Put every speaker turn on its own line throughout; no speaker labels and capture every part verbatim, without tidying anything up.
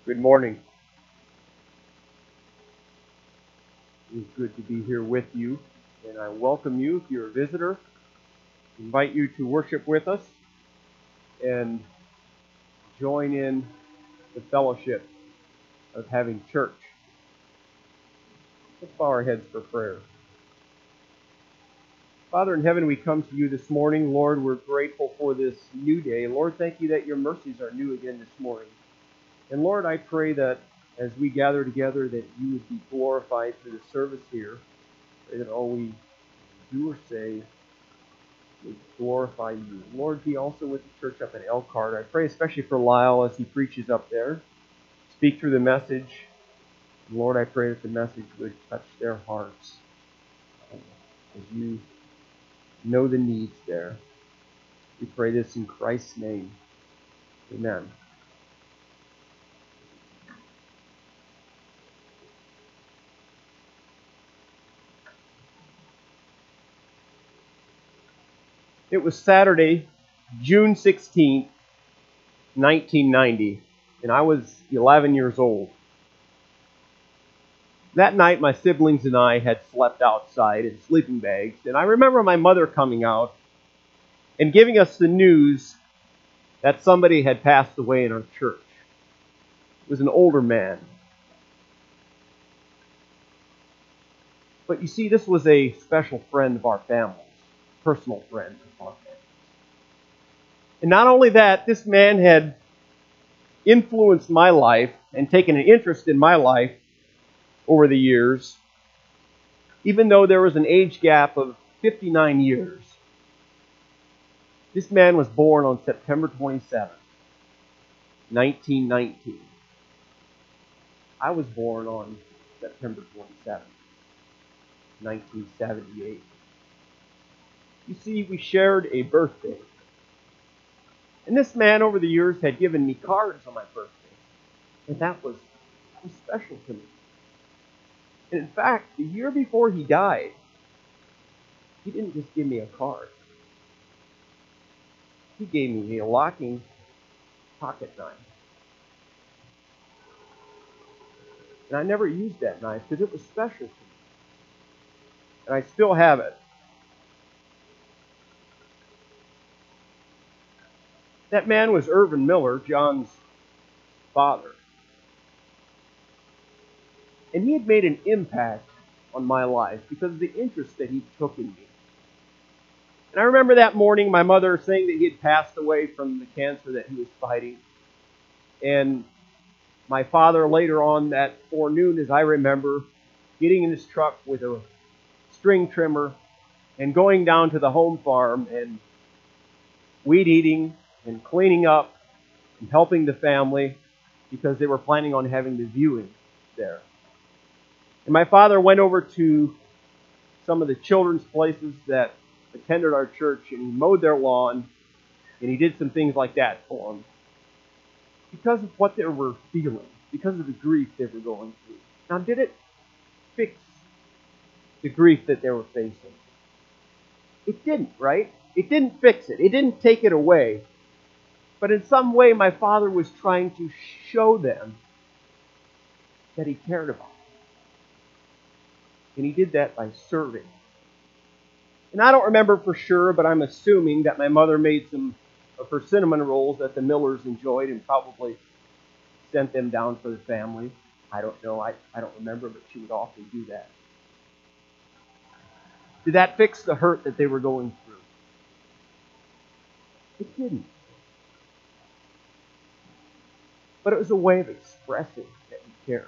Good morning. It's good to be here with you, and I welcome you if you're a visitor. I invite you to worship with us and join in the fellowship of having church. Let's bow our heads for prayer. Father in heaven, we come to you this morning. Lord, we're grateful for this new day. Lord, thank you that your mercies are new again this morning. And Lord, I pray that as we gather together, that you would be glorified through the service here. Pray that all we do or say would glorify you. Lord, be also with the church up in Elkhart. I pray especially for Lyle as he preaches up there. Speak through the message. Lord, I pray that the message would touch their hearts as you know the needs there. We pray this in Christ's name. Amen. It was Saturday, June sixteenth, nineteen ninety, and I was eleven years old. That night, my siblings and I had slept outside in sleeping bags, and I remember my mother coming out and giving us the news that somebody had passed away in our church. It was an older man. But you see, this was a special friend of our family's, personal friend of our family. And not only that, this man had influenced my life and taken an interest in my life over the years, even though there was an age gap of fifty-nine years. This man was born on September twenty-seventh, nineteen nineteen. I was born on September twenty-seventh, nineteen seventy-eight. You see, we shared a birthday. And this man over the years had given me cards on my birthday. And that was, that was special to me. And in fact, the year before he died, he didn't just give me a card. He gave me a locking pocket knife. And I never used that knife because it was special to me. And I still have it. That man was Irvin Miller, John's father. And he had made an impact on my life because of the interest that he took in me. And I remember that morning my mother saying that he had passed away from the cancer that he was fighting. And my father later on that forenoon, as I remember, getting in his truck with a string trimmer and going down to the home farm and weed eating and cleaning up and helping the family because they were planning on having the viewing there. And my father went over to some of the children's places that attended our church, and he mowed their lawn, and he did some things like that for them because of what they were feeling, because of the grief they were going through. Now, did it fix the grief that they were facing? It didn't, right? It didn't fix it. It didn't take it away. But in some way, my father was trying to show them that he cared about them. And he did that by serving. And I don't remember for sure, but I'm assuming that my mother made some of her cinnamon rolls that the Millers enjoyed and probably sent them down for the family. I don't know. I, I don't remember, but she would often do that. Did that fix the hurt that they were going through? It didn't. But it was a way of expressing that he cared.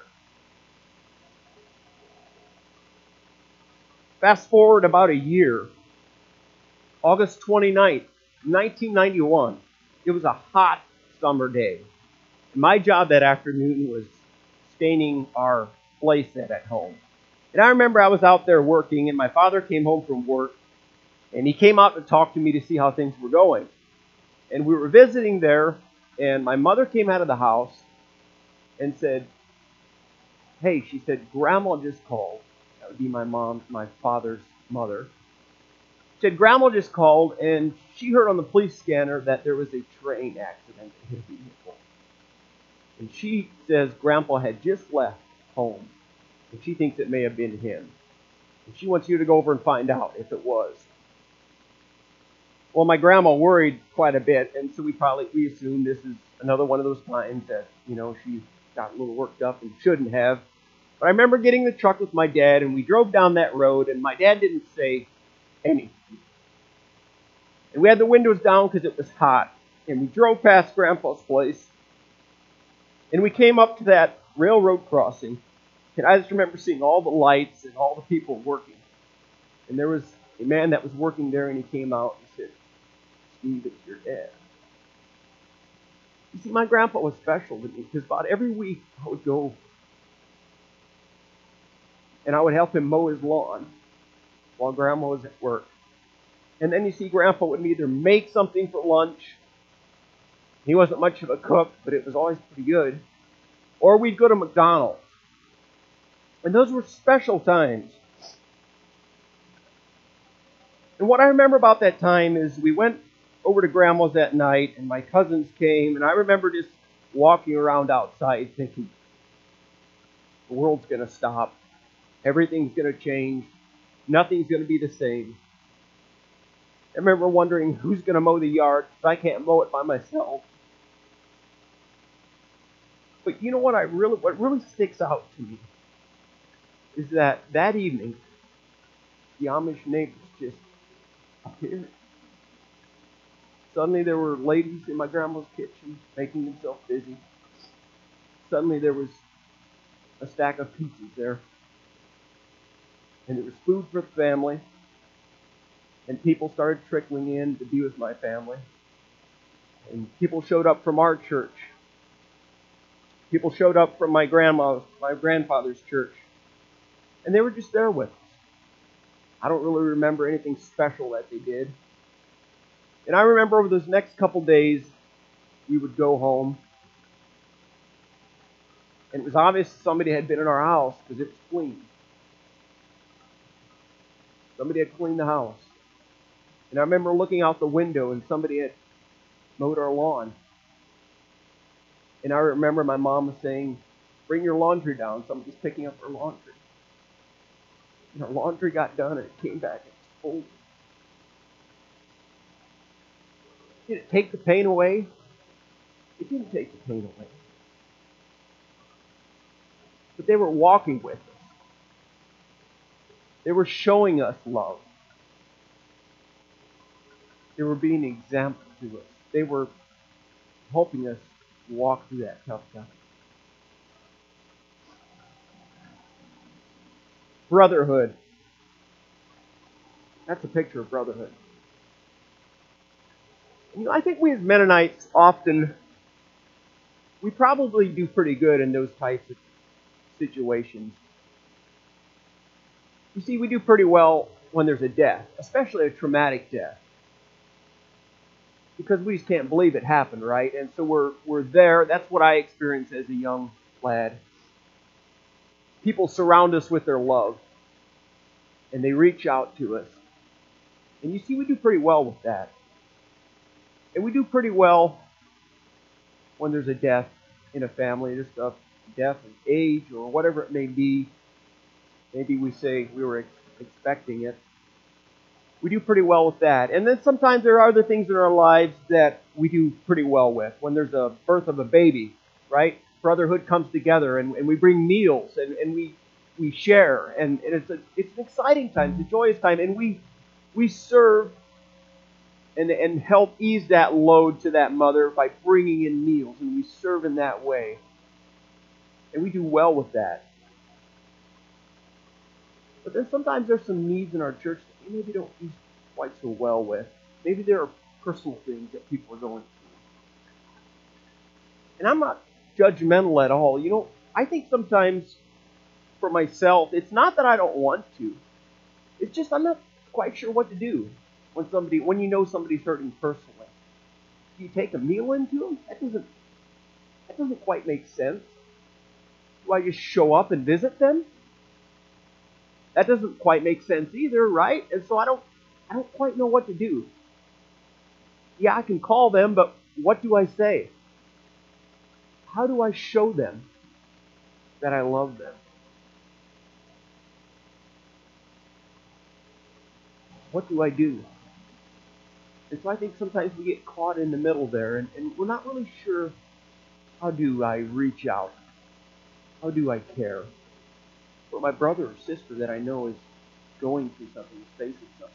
Fast forward about a year, August twenty-ninth, nineteen ninety-one. It was a hot summer day. My job that afternoon was staining our playset at home. And I remember I was out there working, and my father came home from work, and he came out to talk to me to see how things were going. And we were visiting there, and my mother came out of the house and said, hey, she said, Grandma just called. That would be my mom, my father's mother. She said, Grandma just called, and she heard on the police scanner that there was a train accident that hit a vehicle. And she says Grandpa had just left home, and she thinks it may have been him. And she wants you to go over and find out if it was. Well, my grandma worried quite a bit, and so we probably we assumed this is another one of those times that, you know, she got a little worked up and shouldn't have. But I remember getting in the truck with my dad, and we drove down that road, and my dad didn't say anything. And we had the windows down because it was hot. And we drove past Grandpa's place, and we came up to that railroad crossing. And I just remember seeing all the lights and all the people working. And there was a man that was working there, and he came out and said, "Steve, it's your dad." You see, my grandpa was special to me because about every week I would go and I would help him mow his lawn while Grandma was at work. And then you see, Grandpa would either make something for lunch. He wasn't much of a cook, but it was always pretty good. Or we'd go to McDonald's. And those were special times. And what I remember about that time is we went over to Grandma's that night, and my cousins came, and I remember just walking around outside thinking, the world's going to stop. Everything's going to change. Nothing's going to be the same. I remember wondering who's going to mow the yard because I can't mow it by myself. But you know what I really, what really sticks out to me is that that evening, the Amish neighbors just appeared. Suddenly there were ladies in my grandma's kitchen making themselves busy. Suddenly there was a stack of pizzas there. And there was food for the family. And people started trickling in to be with my family. And people showed up from our church. People showed up from my grandma's, my grandfather's church. And they were just there with us. I don't really remember anything special that they did. And I remember over those next couple days, we would go home. And it was obvious somebody had been in our house because it was clean. Somebody had cleaned the house. And I remember looking out the window and somebody had mowed our lawn. And I remember my mom was saying, "Bring your laundry down. Somebody's picking up our laundry." And our laundry got done and it came back and it was folded. Did it take the pain away? It didn't take the pain away. But they were walking with us. They were showing us love. They were being an example to us. They were helping us walk through that tough time. Brotherhood. That's a picture of brotherhood. You know, I think we as Mennonites often, we probably do pretty good in those types of situations. You see, we do pretty well when there's a death, especially a traumatic death. Because we just can't believe it happened, right? And so we're we're there. That's what I experienced as a young lad. People surround us with their love. And they reach out to us. And you see, we do pretty well with that. And we do pretty well when there's a death in a family, just a death of age or whatever it may be. Maybe we say we were ex- expecting it. We do pretty well with that. And then sometimes there are other things in our lives that we do pretty well with. When there's a birth of a baby, right? Brotherhood comes together and, and we bring meals and, and we we share. And, and it's a, it's an exciting time. It's a joyous time. And we we serve and, and help ease that load to that mother by bringing in meals. And we serve in that way. And we do well with that. But then sometimes there's some needs in our church that we maybe don't do quite so well with. Maybe there are personal things that people are going through. And I'm not judgmental at all. You know, I think sometimes for myself, it's not that I don't want to. It's just I'm not quite sure what to do when somebody, when you know somebody's hurting personally. Do you take a meal into them? That doesn't, that doesn't quite make sense. Do I just show up and visit them? That doesn't quite make sense either, right? And so I don't I don't quite know what to do. Yeah, I can call them, but what do I say? how do I show them that I love them? What do I do? And so I think sometimes we get caught in the middle there, and, and we're not really sure, how do I reach out? How do I care for my brother or sister that I know is going through something, is facing something?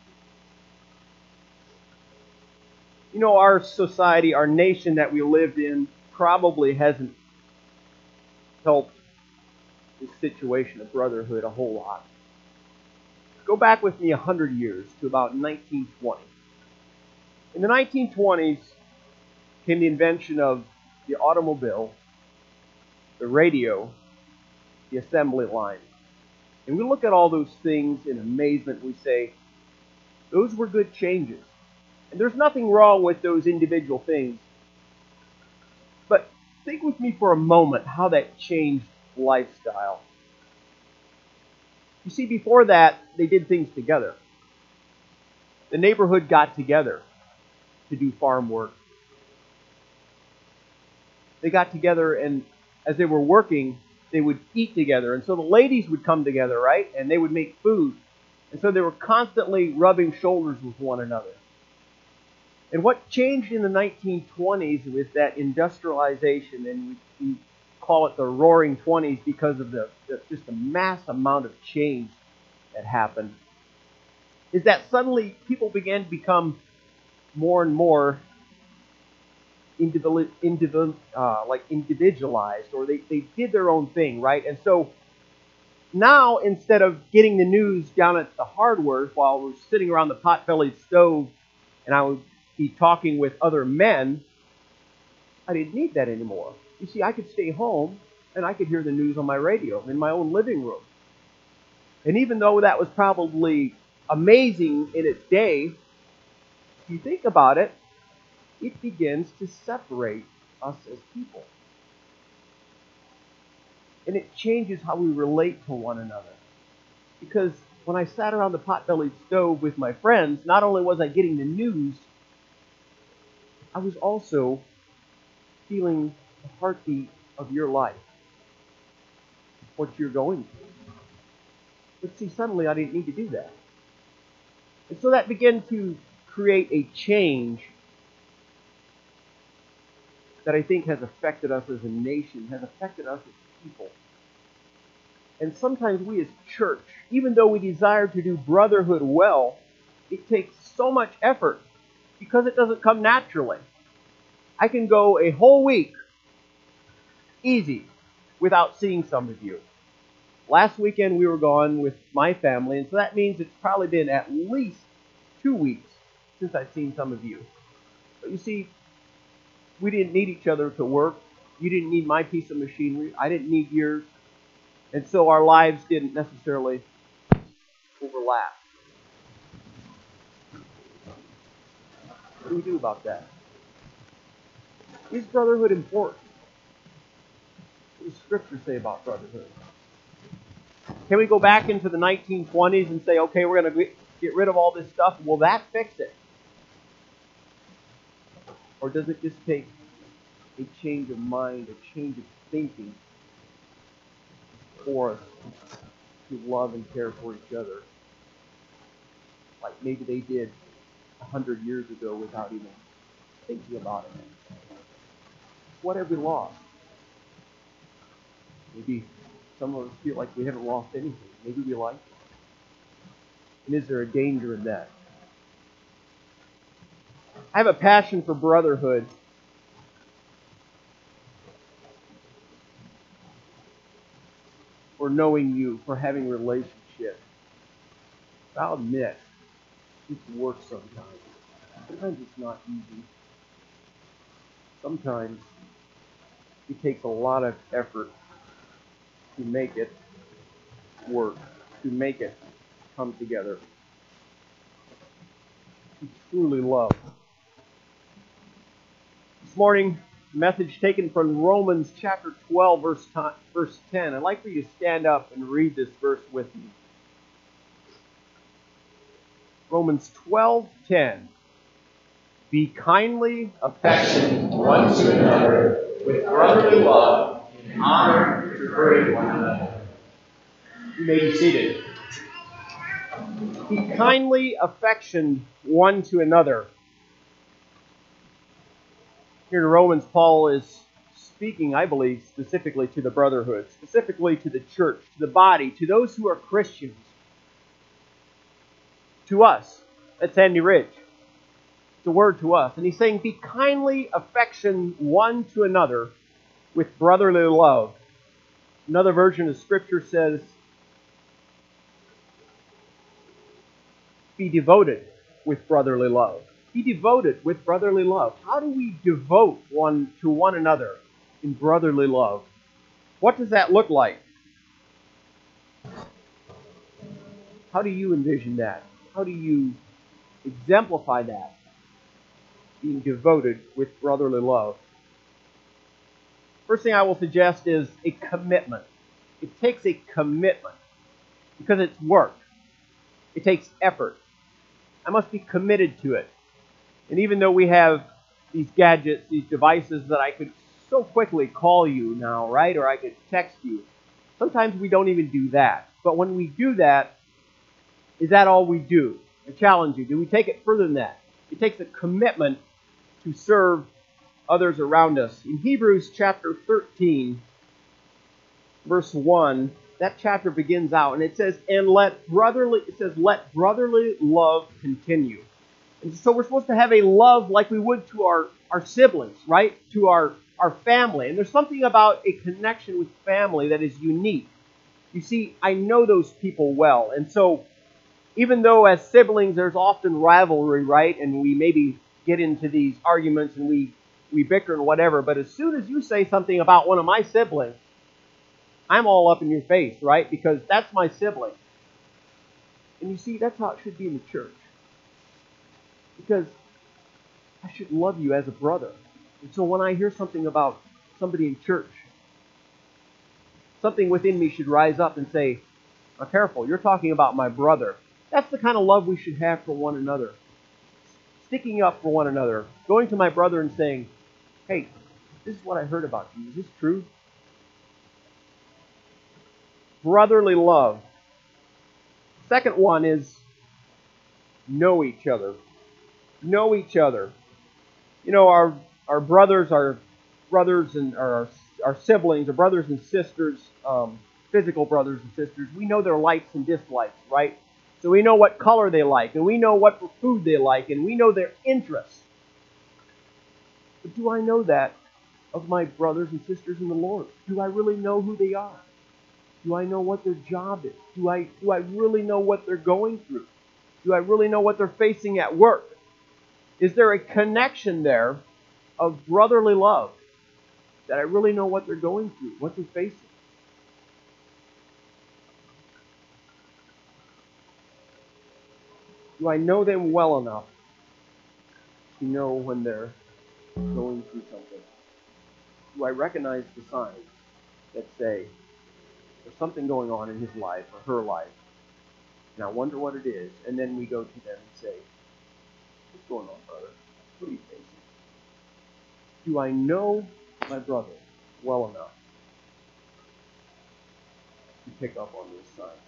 You know, our society, our nation that we lived in probably hasn't helped this situation of brotherhood a whole lot. Go back with me a hundred years to about nineteen twenty. In the nineteen twenties came the invention of the automobile, the radio, the assembly line. And we look at all those things in amazement. We say, those were good changes. And there's nothing wrong with those individual things. But think with me for a moment how that changed lifestyle. You see, before that, they did things together. The neighborhood got together to do farm work. They got together, and as they were working, they would eat together. And so the ladies would come together, right? And they would make food. And so they were constantly rubbing shoulders with one another. And what changed in the nineteen twenties with that industrialization, and we, we call it the Roaring Twenties because of the, the just the mass amount of change that happened, is that suddenly people began to become more and more individual, individual, uh, like individualized, or they, they did their own thing, right? And so now, instead of getting the news down at the hardware while we're sitting around the pot-bellied stove and I would be talking with other men, I didn't need that anymore. You see, I could stay home and I could hear the news on my radio in my own living room. And even though that was probably amazing in its day, if you think about it, it begins to separate us as people. And it changes how we relate to one another. Because when I sat around the pot-bellied stove with my friends, not only was I getting the news, I was also feeling the heartbeat of your life, what you're going through. But see, suddenly I didn't need to do that. And so that began to create a change that I think has affected us as a nation, has affected us as people. And sometimes we as church, even though we desire to do brotherhood well, it takes so much effort because it doesn't come naturally. I can go a whole week easy without seeing some of you. Last weekend we were gone with my family, and so that means it's probably been at least two weeks since I've seen some of you. But you see, we didn't need each other to work. You didn't need my piece of machinery. I didn't need yours. And so our lives didn't necessarily overlap. What do we do about that? Is brotherhood important? What does Scripture say about brotherhood? Can we go back into the nineteen twenties and say, okay, we're going to get rid of all this stuff? Will that fix it? Or does it just take a change of mind, a change of thinking for us to love and care for each other like maybe they did a hundred years ago without even thinking about it? What have we lost? Maybe some of us feel like we haven't lost anything. Maybe we like it. And is there a danger in that? I have a passion for brotherhood. For knowing you, for having relationships. I'll admit, it's work sometimes. Sometimes it's not easy. Sometimes it takes a lot of effort to make it work, to make it come together, to truly love. This morning, message taken from Romans chapter twelve, verse ten. I'd like for you to stand up and read this verse with me. Romans twelve ten. Be kindly affectionate one to another with brotherly love, in honor preferring one another. You may be seated. Be kindly affectioned one to another. Here in Romans, Paul is speaking, I believe, specifically to the brotherhood, specifically to the church, to the body, to those who are Christians, to us at Sandy Ridge. It's a word to us. And he's saying, be kindly affection one to another with brotherly love. Another version of Scripture says, be devoted with brotherly love. Be devoted with brotherly love. How do we devote one to one another in brotherly love? What does that look like? How do you envision that? How do you exemplify that? Being devoted with brotherly love. First thing I will suggest is a commitment. It takes a commitment because it's work. It takes effort. I must be committed to it. And even though we have these gadgets, these devices that I could so quickly call you now, right? Or I could text you. Sometimes we don't even do that. But when we do that, is that all we do? I challenge you. Do we take it further than that? It takes a commitment to serve others around us. In Hebrews chapter thirteen, verse one, that chapter begins out and it says, and let brotherly, it says, let brotherly love continue. And so we're supposed to have a love like we would to our, our siblings, right? To our, our family. And there's something about a connection with family that is unique. You see, I know those people well. And so even though as siblings there's often rivalry, right? And we maybe get into these arguments and we, we bicker and whatever. But as soon as you say something about one of my siblings, I'm all up in your face, right? Because that's my sibling. And you see, that's how it should be in the church. Because I should love you as a brother. And so when I hear something about somebody in church, something within me should rise up and say, oh, careful, you're talking about my brother. That's the kind of love we should have for one another. Sticking up for one another. Going to my brother and saying, hey, this is what I heard about you. Is this true? Brotherly love. Second one is know each other. Know each other. You know, our our brothers, our brothers and our our siblings, our brothers and sisters, um, physical brothers and sisters, we know their likes and dislikes, right? So we know what color they like, and we know what food they like, and we know their interests. But do I know that of my brothers and sisters in the Lord? Do I really know who they are? Do I know what their job is? Do I do I really know what they're going through? Do I really know what they're facing at work? Is there a connection there of brotherly love that I really know what they're going through, what they're facing? Do I know them well enough to know when they're going through something? Do I recognize the signs that say there's something going on in his life or her life, and I wonder what it is, and then we go to them and say, what's going on, brother? What are you facing? Do I know my brother well enough to pick up on these signs?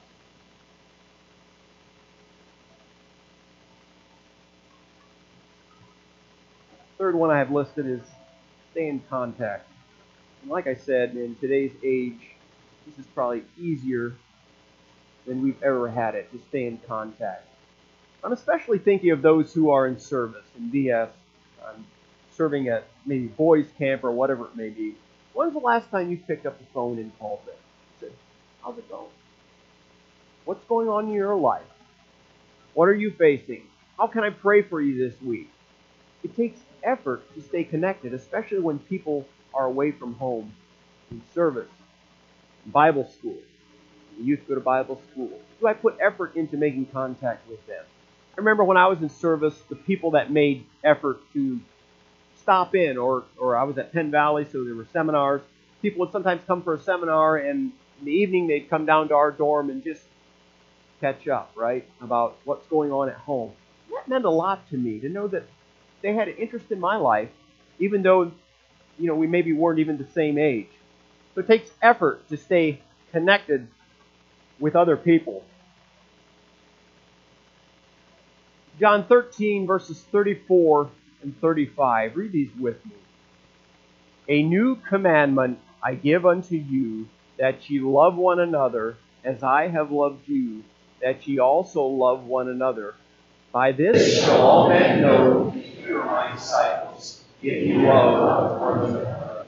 Third one I have listed is stay in contact. And like I said, in today's age, this is probably easier than we've ever had it to stay in contact. I'm especially thinking of those who are in service, in V S, um, serving at maybe boys camp or whatever it may be. When's the last time you picked up the phone and called them? Said, how's it going? What's going on in your life? What are you facing? How can I pray for you this week? It takes effort to stay connected, especially when people are away from home, in service, in Bible school. The youth go to Bible school. Do I put effort into making contact with them? I remember when I was in service, the people that made effort to stop in, or, or I was at Penn Valley, so there were seminars. People would sometimes come for a seminar, and in the evening they'd come down to our dorm and just catch up, right, about what's going on at home. That meant a lot to me, to know that they had an interest in my life, even though you know, we maybe weren't even the same age. So it takes effort to stay connected with other people. John thirteen, verses thirty-four and thirty-five. Read these with me. A new commandment I give unto you, that ye love one another, as I have loved you, that ye also love one another. By this shall all men know that ye are my disciples, if ye love one another.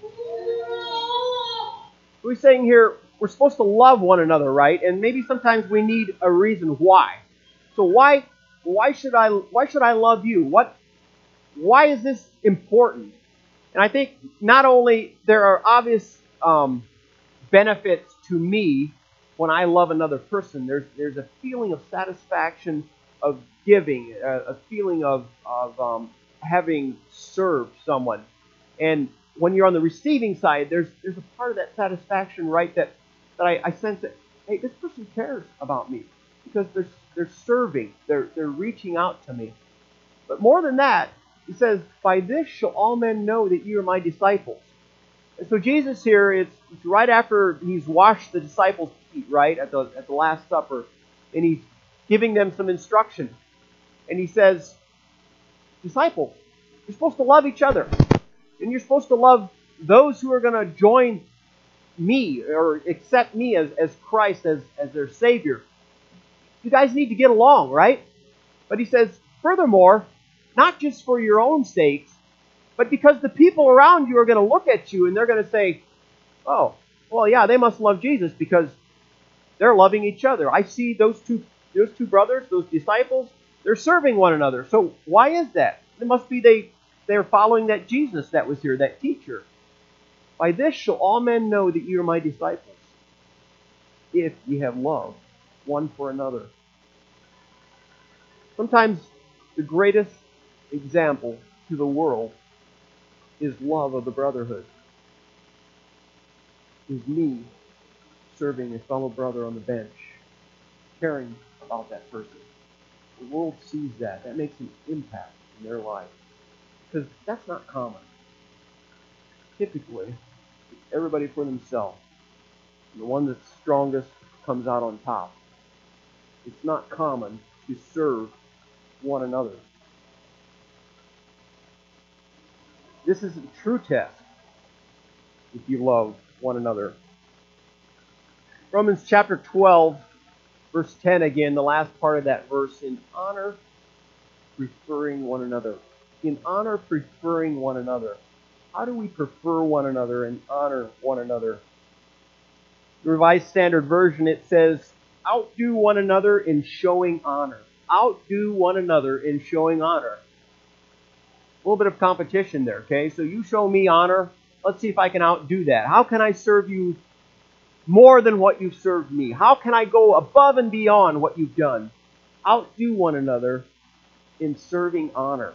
We're saying here, we're supposed to love one another, right? And maybe sometimes we need a reason why. So why, why should I, why should I love you? What, why is this important? And I think not only there are obvious um, benefits to me when I love another person, there's there's a feeling of satisfaction of giving, a, a feeling of of um, having served someone. And when you're on the receiving side, there's there's a part of that satisfaction, right? That that I, I sense that, hey, this person cares about me because they're they're serving, they're they're reaching out to me. But more than that, he says, by this shall all men know that you are my disciples. And so Jesus here, it's, it's right after he's washed the disciples' feet, right, at the at the Last Supper, and he's giving them some instruction. And he says, disciples, you're supposed to love each other. And you're supposed to love those who are going to join me or accept me as, as Christ, as, as their Savior. You guys need to get along, right? But he says, furthermore, not just for your own sakes, but because the people around you are going to look at you and they're going to say, oh, well, yeah, they must love Jesus because they're loving each other. I see those two those two brothers, those disciples, they're serving one another. So why is that? It must be they, they're following that Jesus that was here, that teacher. By this shall all men know that you are my disciples, if ye have love one for another. Sometimes the greatest example to the world is love of the brotherhood. Is me serving a fellow brother on the bench, caring about that person. The world sees that. That makes an impact in their life. Because that's not common. Typically, it's everybody for themselves. And the one that's strongest comes out on top. It's not common to serve one another. This is a true test if you love one another. Romans chapter twelve, verse ten again, the last part of that verse, in honor, preferring one another. In honor, preferring one another. How do we prefer one another and honor one another? The Revised Standard Version, it says, outdo one another in showing honor. Outdo one another in showing honor. A little bit of competition there, okay? So you show me honor. Let's see if I can outdo that. How can I serve you more than what you've served me? How can I go above and beyond what you've done? Outdo one another in serving honor.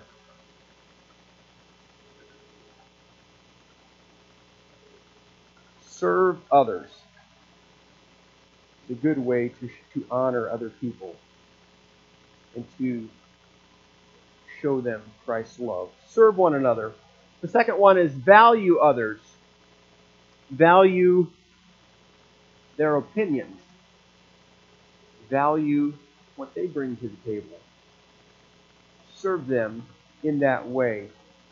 Serve others. It's a good way to, to honor other people and to show them Christ's love. Serve one another. The second one is value others. Value their opinions. Value what they bring to the table. Serve them in that way.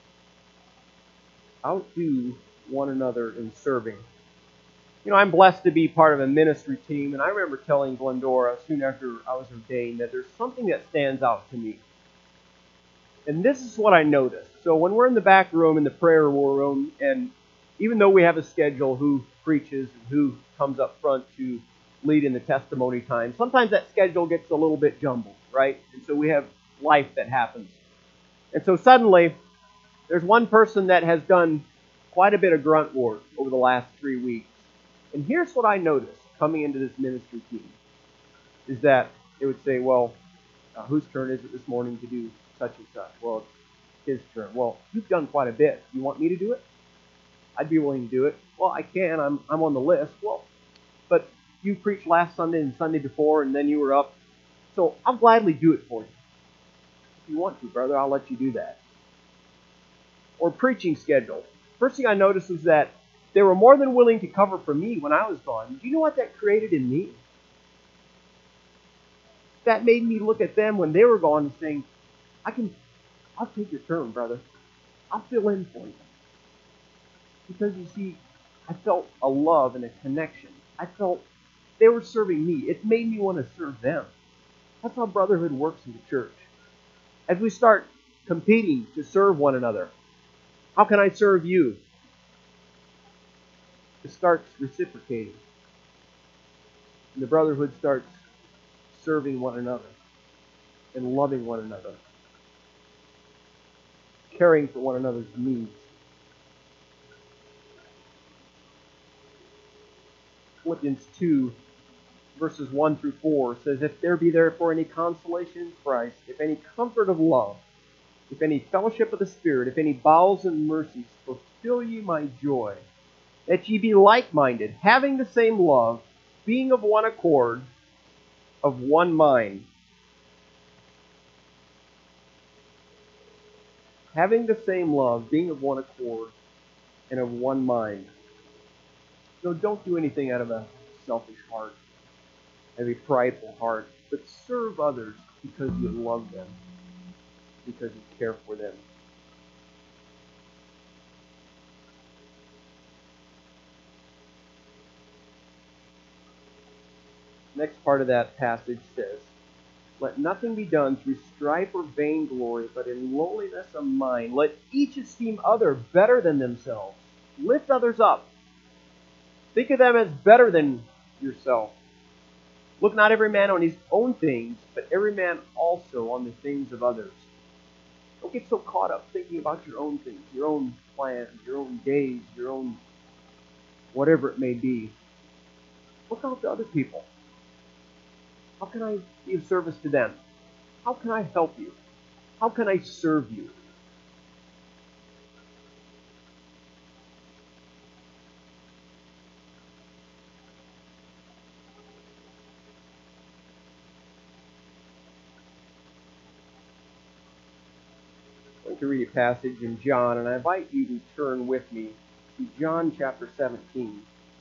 Outdo one another in serving. You know, I'm blessed to be part of a ministry team, and I remember telling Glendora soon after I was ordained that there's something that stands out to me. And this is what I noticed. So when we're in the back room, in the prayer war room, and even though we have a schedule who preaches and who comes up front to lead in the testimony time, sometimes that schedule gets a little bit jumbled, right? And so we have life that happens. And so suddenly, there's one person that has done quite a bit of grunt work over the last three weeks. And here's what I noticed coming into this ministry team, is that it would say, well, uh, whose turn is it this morning to do such and such? Well, it's his turn. Well, you've done quite a bit. You want me to do it? I'd be willing to do it. Well, I can. I'm I'm on the list. Well, but you preached last Sunday and Sunday before, and then you were up. So I'll gladly do it for you. If you want to, brother, I'll let you do that. Or preaching schedule. First thing I noticed was that they were more than willing to cover for me when I was gone. Do you know what that created in me? That made me look at them when they were gone and saying, I can, I'll take your turn, brother. I'll fill in for you. Because you see, I felt a love and a connection. I felt they were serving me. It made me want to serve them. That's how brotherhood works in the church. As we start competing to serve one another, how can I serve you? It starts reciprocating. And the brotherhood starts serving one another and loving one another, caring for one another's needs. Philippians two, verses one through four says, If there be therefore any consolation in Christ, if any comfort of love, if any fellowship of the Spirit, if any bowels and mercies, fulfill ye my joy, that ye be like-minded, having the same love, being of one accord, of one mind. Having the same love, being of one accord, and of one mind. So don't do anything out of a selfish heart, out of a prideful heart, but serve others because you love them, because you care for them. Next part of that passage says, Let nothing be done through strife or vainglory, but in lowliness of mind. Let each esteem other better than themselves. Lift others up. Think of them as better than yourself. Look not every man on his own things, but every man also on the things of others. Don't get so caught up thinking about your own things, your own plans, your own days, your own whatever it may be. Look out to other people. How can I be of service to them? How can I help you? How can I serve you? I'm going to read a passage in John, and I invite you to turn with me to John chapter seventeen.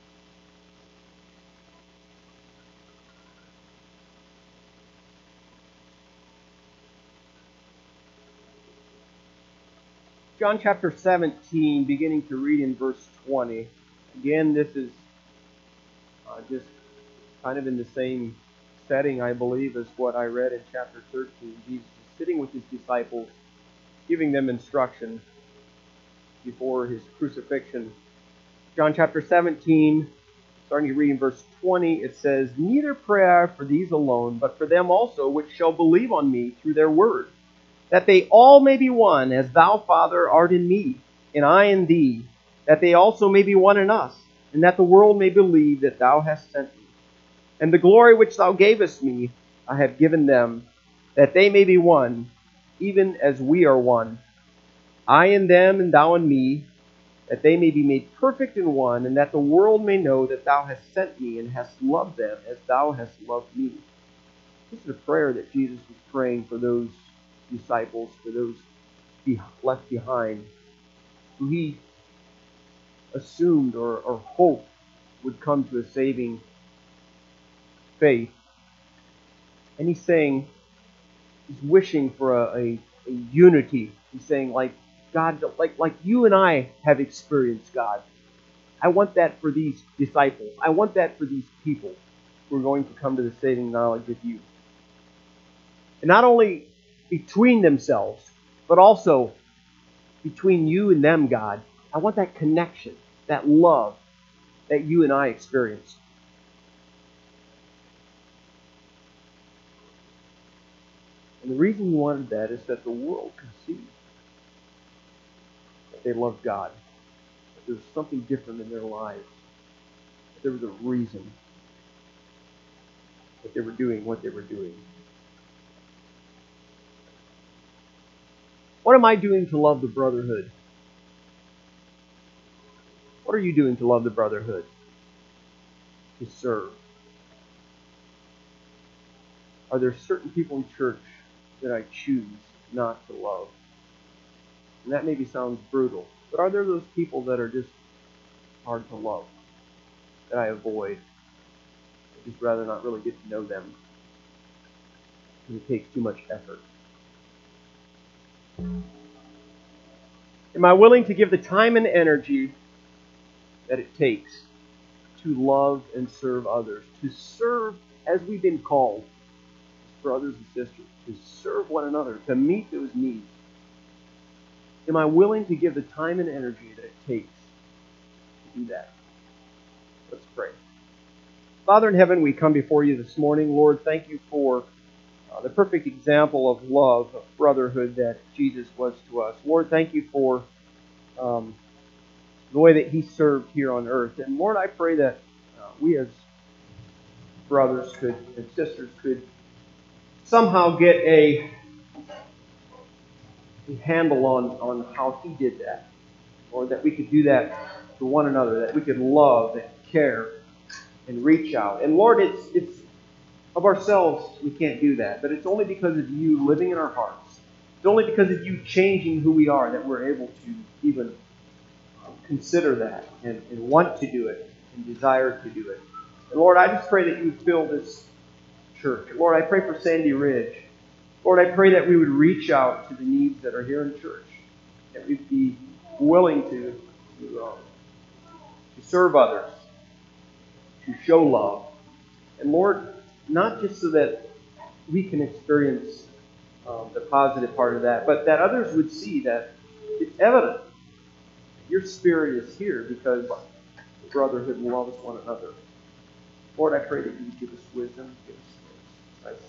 John chapter seventeen, beginning to read in verse twenty. Again, this is uh, just kind of in the same setting, I believe, as what I read in chapter thirteen. Jesus is sitting with his disciples, giving them instruction before his crucifixion. John chapter seventeen, starting to read in verse twenty, it says, Neither pray I for these alone, but for them also which shall believe on me through their word, that they all may be one, as thou, Father, art in me, and I in thee, that they also may be one in us, and that the world may believe that thou hast sent me. And the glory which thou gavest me, I have given them, that they may be one, even as we are one. I in them, and thou in me, that they may be made perfect in one, and that the world may know that thou hast sent me, and hast loved them as thou hast loved me. This is a prayer that Jesus was praying for those disciples, for those left behind, who he assumed or, or hoped would come to a saving faith. And he's saying, he's wishing for a, a, a unity. He's saying, like God, like like you and I have experienced, God. I want that for these disciples. I want that for these people who are going to come to the saving knowledge of you. And not only between themselves, but also between you and them, God. I want that connection, that love that you and I experienced. And the reason he wanted that is that the world could see that they loved God, that there was something different in their lives, that there was a reason that they were doing what they were doing. What am I doing to love the brotherhood? What are you doing to love the brotherhood? To serve. Are there certain people in church that I choose not to love? And that maybe sounds brutal, But are there those people that are just hard to love, that I avoid? I'd just rather not really get to know them. It takes too much effort. Am I willing to give the time and energy that it takes to love and serve others? To serve as we've been called, brothers and sisters, to serve one another, to meet those needs. Am I willing to give the time and energy that it takes to do that? Let's pray. Father in heaven, we come before you this morning. Lord, thank you for uh, the perfect example of love, of brotherhood that Jesus was to us. Lord, thank you for um, the way that he served here on earth. And Lord, I pray that uh, we as brothers could and sisters could somehow get a, a handle on, on how he did that. Or that we could do that to one another, that we could love and care and reach out. And Lord, it's it's of ourselves we can't do that, but it's only because of you living in our hearts. It's only because of you changing who we are that we're able to even consider that and, and want to do it and desire to do it. And Lord, I just pray that you fill this church. Lord, I pray for Sandy Ridge. Lord, I pray that we would reach out to the needs that are here in church, that we'd be willing to, to, um, to serve others, to show love. And Lord, not just so that we can experience um, the positive part of that, but that others would see that it's evident your Spirit is here because the brotherhood loves one another. Lord, I pray that you give us wisdom, give us